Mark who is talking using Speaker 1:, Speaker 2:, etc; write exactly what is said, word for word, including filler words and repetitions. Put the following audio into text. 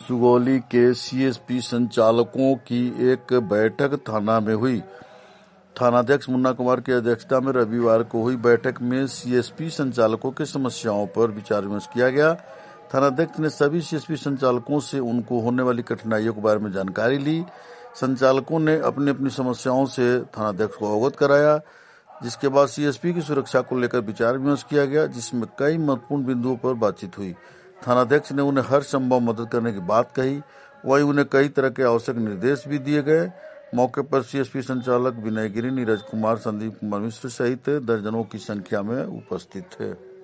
Speaker 1: सुगौली के सीएसपी संचालकों की एक बैठक थाना में हुई। थानाध्यक्ष मुन्ना कुमार की अध्यक्षता में रविवार को हुई बैठक में सीएसपी संचालकों की समस्याओं पर विचार विमर्श किया गया। थानाध्यक्ष ने सभी सीएसपी संचालकों से उनको होने वाली कठिनाइयों के बारे में जानकारी ली। संचालकों ने अपनी अपनी समस्याओं से थानाध्यक्ष को अवगत कराया, जिसके बाद सीएसपी की सुरक्षा को लेकर विचार विमर्श किया गया, जिसमें कई महत्वपूर्ण बिंदुओं पर बातचीत हुई। थानाध्यक्ष ने उन्हें हर संभव मदद करने की बात कही। वहीं उन्हें कई तरह के आवश्यक निर्देश भी दिए गए। मौके पर सीएसपी संचालक विनय गिरी, नीरज कुमार, संदीप कुमार मिश्र सहित दर्जनों की संख्या में उपस्थित थे।